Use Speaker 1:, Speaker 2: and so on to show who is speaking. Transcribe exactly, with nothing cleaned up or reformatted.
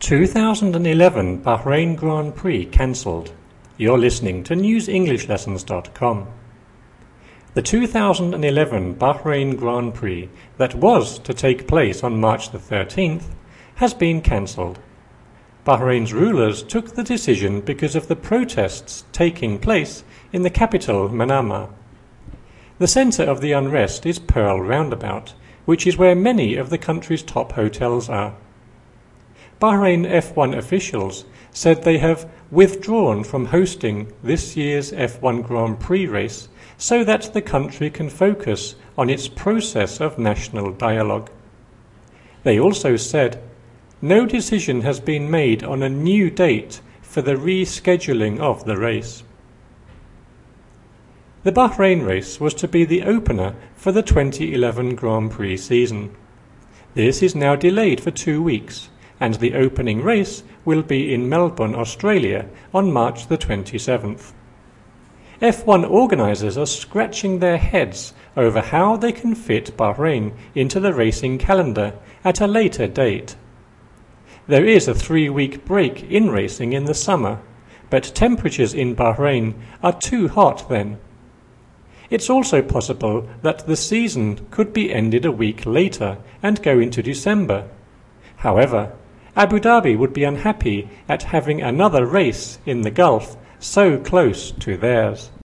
Speaker 1: two thousand eleven Bahrain Grand Prix cancelled. You're listening to news english lessons dot com. The two thousand eleven Bahrain Grand Prix that was to take place on March the thirteenth has been cancelled. Bahrain's rulers took the decision because of the protests taking place in the capital Manama. The centre of the unrest is Pearl Roundabout, which is where many of the country's top hotels are. Bahrain F one officials said they have withdrawn from hosting this year's F one Grand Prix race so that the country can focus on its process of national dialogue. They also said no decision has been made on a new date for the rescheduling of the race. The Bahrain race was to be the opener for the twenty eleven Grand Prix season. This is now delayed for two weeks, and the opening race will be in Melbourne, Australia on March the twenty-seventh. F one organisers are scratching their heads over how they can fit Bahrain into the racing calendar at a later date. There is a three-week break in racing in the summer, but temperatures in Bahrain are too hot then. It's also possible that the season could be ended a week later and go into December. However, Abu Dhabi would be unhappy at having another race in the Gulf so close to theirs.